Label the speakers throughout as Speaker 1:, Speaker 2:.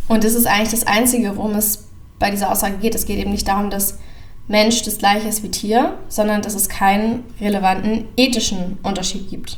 Speaker 1: Und das ist eigentlich das Einzige, worum es bei dieser Aussage geht. Es geht eben nicht darum, dass Mensch das Gleiche ist wie Tier, sondern dass es keinen relevanten ethischen Unterschied gibt.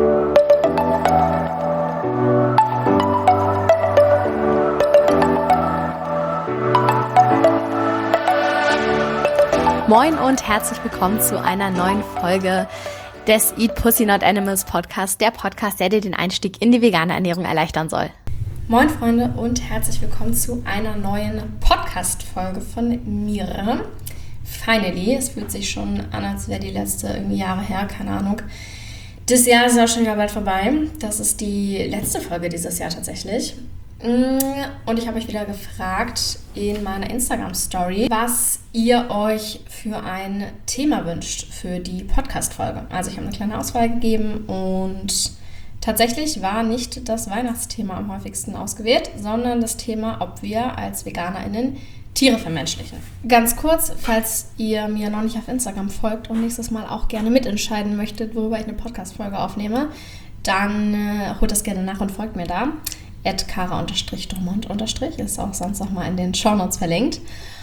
Speaker 2: Moin und herzlich willkommen zu einer neuen Folge des Eat Pussy Not Animals Podcast, der Podcast, der dir den Einstieg in die vegane Ernährung erleichtern soll.
Speaker 1: Moin Freunde und herzlich willkommen zu einer neuen Podcast-Folge von mir. Finally, es fühlt sich schon an, als wäre die letzte irgendwie Jahre her, keine Ahnung. Das Jahr ist auch schon wieder bald vorbei. Das ist die letzte Folge dieses Jahr tatsächlich. Und ich habe euch wieder gefragt in meiner Instagram-Story, was ihr euch für ein Thema wünscht für die Podcast-Folge. Also ich habe eine kleine Auswahl gegeben und tatsächlich war nicht das Weihnachtsthema am häufigsten ausgewählt, sondern das Thema, ob wir als VeganerInnen Tiere vermenschlichen. Ganz kurz, falls ihr mir noch nicht auf Instagram folgt und nächstes Mal auch gerne mitentscheiden möchtet, worüber ich eine Podcast-Folge aufnehme, dann holt das gerne nach und folgt mir da. @kara_dormont_ ist auch sonst nochmal in den Shownotes verlinkt.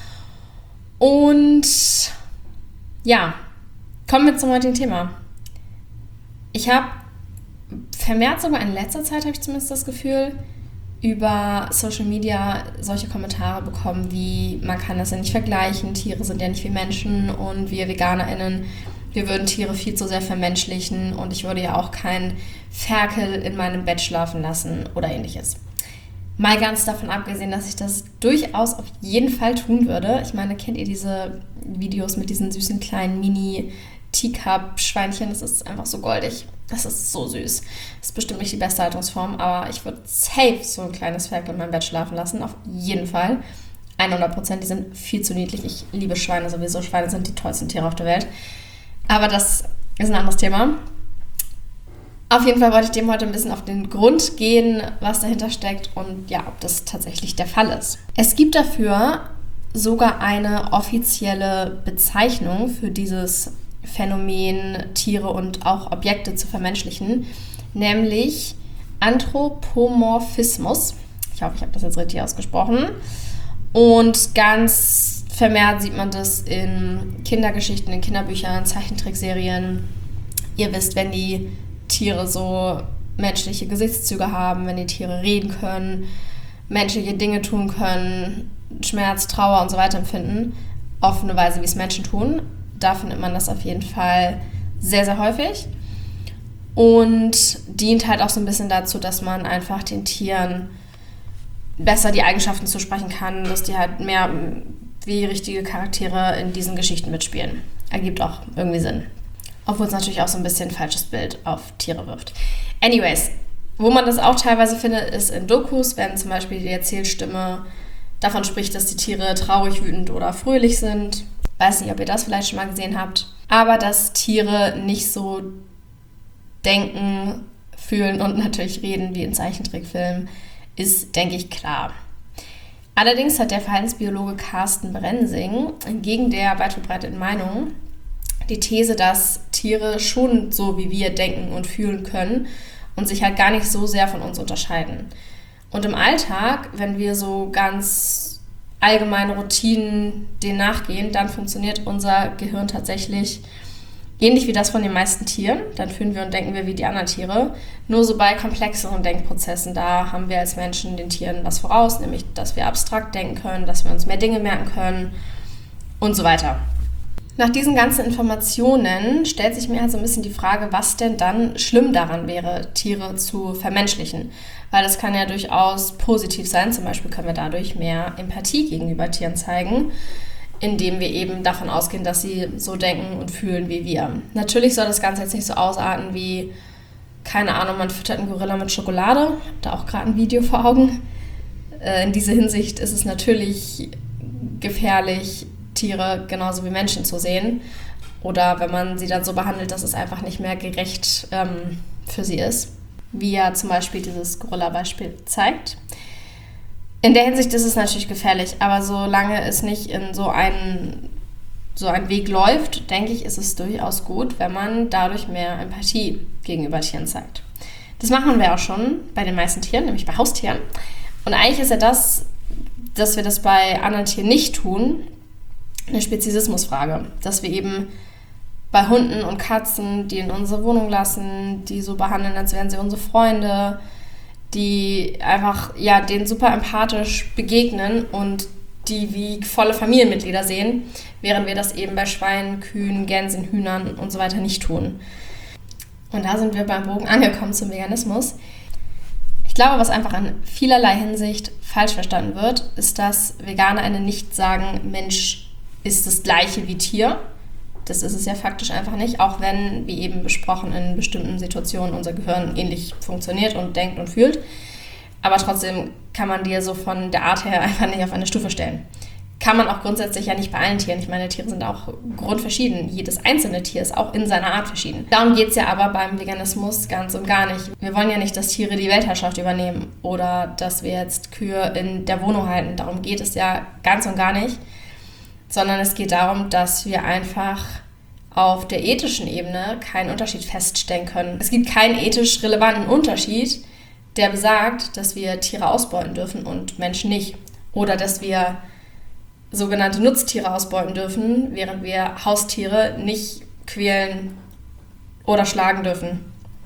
Speaker 1: Und ja, kommen wir zum heutigen Thema. Ich habe vermehrt sogar in letzter Zeit, habe ich zumindest das Gefühl, über Social Media solche Kommentare bekommen wie, man kann das ja nicht vergleichen, Tiere sind ja nicht wie Menschen und wir VeganerInnen, wir würden Tiere viel zu sehr vermenschlichen und ich würde ja auch keinen Ferkel in meinem Bett schlafen lassen oder ähnliches. Mal ganz davon abgesehen, dass ich das durchaus auf jeden Fall tun würde. Ich meine, kennt ihr diese Videos mit diesen süßen kleinen Mini-Teacup-Schweinchen? Das ist einfach so goldig. Das ist so süß. Das ist bestimmt nicht die beste Haltungsform, aber ich würde safe so ein kleines Ferkel in meinem Bett schlafen lassen. Auf jeden Fall. 100%. Die sind viel zu niedlich. Ich liebe Schweine sowieso. Schweine sind die tollsten Tiere auf der Welt. Aber das ist ein anderes Thema. Auf jeden Fall wollte ich dem heute ein bisschen auf den Grund gehen, was dahinter steckt und ja, ob das tatsächlich der Fall ist. Es gibt dafür sogar eine offizielle Bezeichnung für dieses Phänomen, Tiere und auch Objekte zu vermenschlichen, nämlich Anthropomorphismus. Ich hoffe, ich habe das jetzt richtig ausgesprochen. Und ganz vermehrt sieht man das in Kindergeschichten, in Kinderbüchern, Zeichentrickserien. Ihr wisst, wenn die Tiere so menschliche Gesichtszüge haben, wenn die Tiere reden können, menschliche Dinge tun können, Schmerz, Trauer und so weiter empfinden, auf eine Weise, wie es Menschen tun. Da findet man das auf jeden Fall sehr, sehr häufig und dient halt auch so ein bisschen dazu, dass man einfach den Tieren besser die Eigenschaften zusprechen kann, dass die halt mehr wie richtige Charaktere in diesen Geschichten mitspielen. Ergibt auch irgendwie Sinn. Obwohl es natürlich auch so ein bisschen ein falsches Bild auf Tiere wirft. Anyways, wo man das auch teilweise findet, ist in Dokus, wenn zum Beispiel die Erzählstimme davon spricht, dass die Tiere traurig, wütend oder fröhlich sind. Weiß nicht, ob ihr das vielleicht schon mal gesehen habt. Aber dass Tiere nicht so denken, fühlen und natürlich reden wie in Zeichentrickfilmen, ist, denke ich, klar. Allerdings hat der Verhaltensbiologe Carsten Brensing entgegen der weit verbreiteten Meinung die These, dass Tiere schon so wie wir denken und fühlen können und sich halt gar nicht so sehr von uns unterscheiden. Und im Alltag, wenn wir so ganz allgemeine Routinen denen nachgehen, dann funktioniert unser Gehirn tatsächlich ähnlich wie das von den meisten Tieren. Dann fühlen wir und denken wir wie die anderen Tiere. Nur so bei komplexeren Denkprozessen, da haben wir als Menschen den Tieren was voraus, nämlich, dass wir abstrakt denken können, dass wir uns mehr Dinge merken können und so weiter. Nach diesen ganzen Informationen stellt sich mir halt so ein bisschen die Frage, was denn dann schlimm daran wäre, Tiere zu vermenschlichen. Weil das kann ja durchaus positiv sein. Zum Beispiel können wir dadurch mehr Empathie gegenüber Tieren zeigen, indem wir eben davon ausgehen, dass sie so denken und fühlen wie wir. Natürlich soll das Ganze jetzt nicht so ausarten wie, keine Ahnung, man füttert einen Gorilla mit Schokolade. Da auch gerade ein Video vor Augen. In dieser Hinsicht ist es natürlich gefährlich, Tiere genauso wie Menschen zu sehen. Oder wenn man sie dann so behandelt, dass es einfach nicht mehr gerecht für sie ist. Wie ja zum Beispiel dieses Gorilla-Beispiel zeigt. In der Hinsicht ist es natürlich gefährlich, aber solange es nicht in so einen Weg läuft, denke ich, ist es durchaus gut, wenn man dadurch mehr Empathie gegenüber Tieren zeigt. Das machen wir auch schon bei den meisten Tieren, nämlich bei Haustieren. Und eigentlich ist ja das dass wir das bei anderen Tieren nicht tun, eine Speziesismusfrage. Dass wir eben bei Hunden und Katzen, die in unsere Wohnung lassen, die so behandeln, als wären sie unsere Freunde, die einfach denen super empathisch begegnen und die wie volle Familienmitglieder sehen, während wir das eben bei Schweinen, Kühen, Gänsen, Hühnern und so weiter nicht tun. Und da sind wir beim Bogen angekommen zum Veganismus. Ich glaube, was einfach in vielerlei Hinsicht falsch verstanden wird, ist, dass VeganerInnen nicht sagen, Mensch ist das Gleiche wie Tier. Das ist es ja faktisch einfach nicht, auch wenn, wie eben besprochen, in bestimmten Situationen unser Gehirn ähnlich funktioniert und denkt und fühlt. Aber trotzdem kann man die so von der Art her einfach nicht auf eine Stufe stellen. Kann man auch grundsätzlich ja nicht bei allen Tieren. Ich meine, Tiere sind auch grundverschieden. Jedes einzelne Tier ist auch in seiner Art verschieden. Darum geht es ja aber beim Veganismus ganz und gar nicht. Wir wollen ja nicht, dass Tiere die Weltherrschaft übernehmen oder dass wir jetzt Kühe in der Wohnung halten. Darum geht es ja ganz und gar nicht. Sondern es geht darum, dass wir einfach auf der ethischen Ebene keinen Unterschied feststellen können. Es gibt keinen ethisch relevanten Unterschied, der besagt, dass wir Tiere ausbeuten dürfen und Menschen nicht. Oder dass wir sogenannte Nutztiere ausbeuten dürfen, während wir Haustiere nicht quälen oder schlagen dürfen.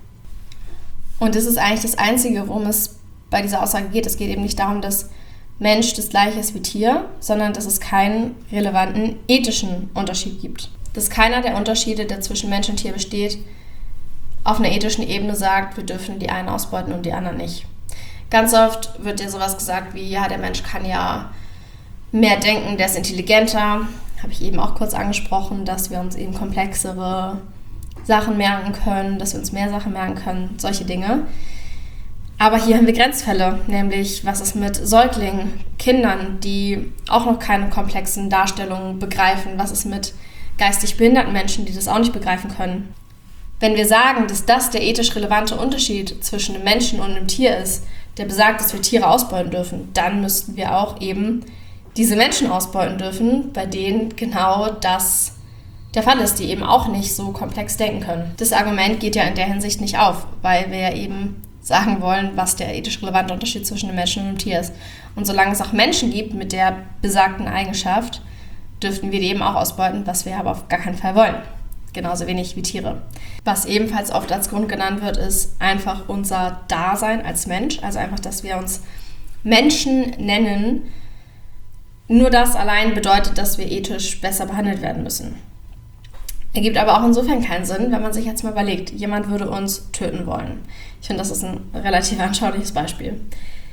Speaker 1: Und das ist eigentlich das Einzige, worum es bei dieser Aussage geht. Es geht eben nicht darum, dass Mensch das Gleiche ist wie Tier, sondern dass es keinen relevanten ethischen Unterschied gibt. Dass keiner der Unterschiede, der zwischen Mensch und Tier besteht, auf einer ethischen Ebene sagt, wir dürfen die einen ausbeuten und die anderen nicht. Ganz oft wird dir sowas gesagt wie, ja, der Mensch kann ja mehr denken, der ist intelligenter. Habe ich eben auch kurz angesprochen, dass wir uns eben komplexere Sachen merken können, dass wir uns mehr Sachen merken können, solche Dinge. Aber hier haben wir Grenzfälle, nämlich was ist mit Säuglingen, Kindern, die auch noch keine komplexen Darstellungen begreifen, was ist mit geistig behinderten Menschen, die das auch nicht begreifen können. Wenn wir sagen, dass das der ethisch relevante Unterschied zwischen einem Menschen und einem Tier ist, der besagt, dass wir Tiere ausbeuten dürfen, dann müssten wir auch eben diese Menschen ausbeuten dürfen, bei denen genau das der Fall ist, die eben auch nicht so komplex denken können. Das Argument geht ja in der Hinsicht nicht auf, weil wir ja eben sagen wollen, was der ethisch relevante Unterschied zwischen einem Menschen und einem Tier ist. Und solange es auch Menschen gibt mit der besagten Eigenschaft, dürften wir die eben auch ausbeuten, was wir aber auf gar keinen Fall wollen. Genauso wenig wie Tiere. Was ebenfalls oft als Grund genannt wird, ist einfach unser Dasein als Mensch. Also einfach, dass wir uns Menschen nennen. Nur das allein bedeutet, dass wir ethisch besser behandelt werden müssen. Ergibt aber auch insofern keinen Sinn, wenn man sich jetzt mal überlegt, jemand würde uns töten wollen. Ich finde, das ist ein relativ anschauliches Beispiel.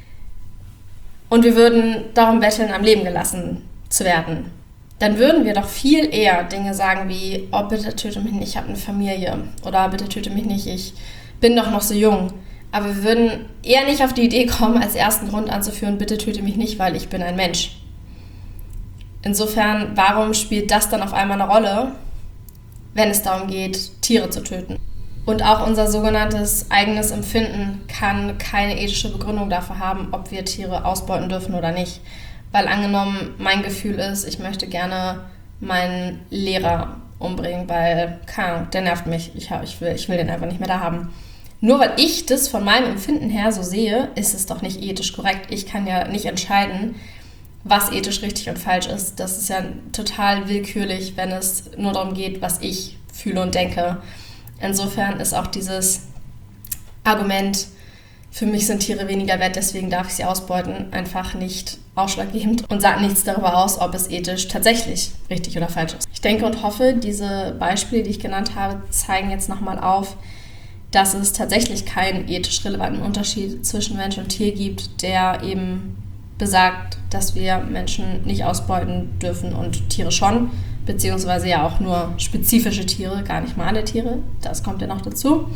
Speaker 1: Und wir würden darum betteln, am Leben gelassen zu werden. Dann würden wir doch viel eher Dinge sagen wie, oh, bitte töte mich nicht, ich habe eine Familie. Oder bitte töte mich nicht, ich bin doch noch so jung. Aber wir würden eher nicht auf die Idee kommen, als ersten Grund anzuführen, bitte töte mich nicht, weil ich bin ein Mensch. Insofern, warum spielt das dann auf einmal eine Rolle, wenn es darum geht, Tiere zu töten? Und auch unser sogenanntes eigenes Empfinden kann keine ethische Begründung dafür haben, ob wir Tiere ausbeuten dürfen oder nicht. Weil angenommen, mein Gefühl ist, ich möchte gerne meinen Lehrer umbringen, weil, keine Ahnung, der nervt mich, ich will den einfach nicht mehr da haben. Nur weil ich das von meinem Empfinden her so sehe, ist es doch nicht ethisch korrekt. Ich kann ja nicht entscheiden, was ethisch richtig und falsch ist. Das ist ja total willkürlich, wenn es nur darum geht, was ich fühle und denke. Insofern ist auch dieses Argument, für mich sind Tiere weniger wert, deswegen darf ich sie ausbeuten, einfach nicht ausschlaggebend und sagt nichts darüber aus, ob es ethisch tatsächlich richtig oder falsch ist. Ich denke und hoffe, diese Beispiele, die ich genannt habe, zeigen jetzt nochmal auf, dass es tatsächlich keinen ethisch relevanten Unterschied zwischen Mensch und Tier gibt, der eben besagt, dass wir Menschen nicht ausbeuten dürfen und Tiere schon, beziehungsweise ja auch nur spezifische Tiere, gar nicht mal alle Tiere, das kommt ja noch dazu.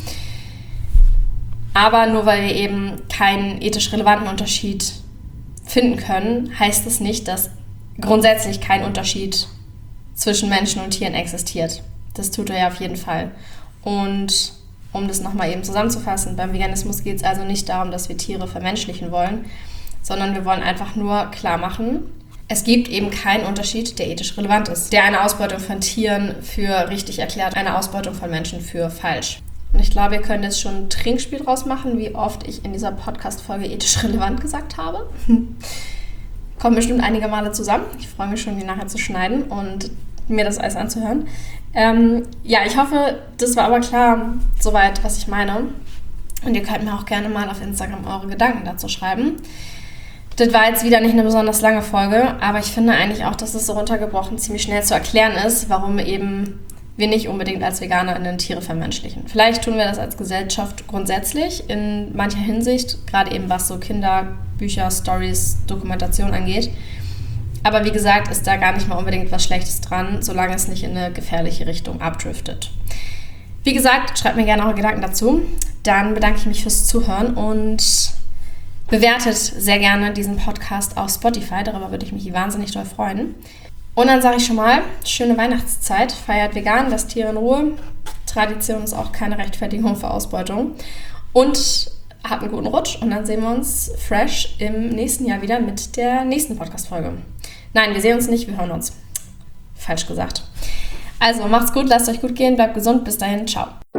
Speaker 1: Aber nur weil wir eben keinen ethisch relevanten Unterschied finden können, heißt es nicht, dass grundsätzlich kein Unterschied zwischen Menschen und Tieren existiert. Das tut er ja auf jeden Fall. Und um das nochmal eben zusammenzufassen, beim Veganismus geht es also nicht darum, dass wir Tiere vermenschlichen wollen, sondern wir wollen einfach nur klar machen, es gibt eben keinen Unterschied, der ethisch relevant ist, der eine Ausbeutung von Tieren für richtig erklärt, eine Ausbeutung von Menschen für falsch. Und ich glaube, wir können jetzt schon ein Trinkspiel draus machen, wie oft ich in dieser Podcast-Folge ethisch relevant gesagt habe. kommen bestimmt einige Male zusammen. Ich freue mich schon, die nachher zu schneiden und mir das alles anzuhören. Ich hoffe, das war aber klar soweit, was ich meine. Und ihr könnt mir auch gerne mal auf Instagram eure Gedanken dazu schreiben. Das war jetzt wieder nicht eine besonders lange Folge, aber ich finde eigentlich auch, dass es so runtergebrochen ziemlich schnell zu erklären ist, warum eben wir nicht unbedingt als VeganerInnen Tiere vermenschlichen. Vielleicht tun wir das als Gesellschaft grundsätzlich in mancher Hinsicht, gerade eben was so Kinderbücher, Stories, Dokumentation angeht. Aber wie gesagt, ist da gar nicht mal unbedingt was Schlechtes dran, solange es nicht in eine gefährliche Richtung abdriftet. Wie gesagt, schreibt mir gerne eure Gedanken dazu. Dann bedanke ich mich fürs Zuhören und bewertet sehr gerne diesen Podcast auf Spotify. Darüber würde ich mich wahnsinnig doll freuen. Und dann sage ich schon mal, schöne Weihnachtszeit. Feiert vegan, lasst Tiere in Ruhe. Tradition ist auch keine Rechtfertigung für Ausbeutung. Und habt einen guten Rutsch. Und dann sehen wir uns fresh im nächsten Jahr wieder mit der nächsten Podcast-Folge. Nein, wir sehen uns nicht, wir hören uns. Falsch gesagt. Also macht's gut, lasst euch gut gehen, bleibt gesund. Bis dahin, ciao.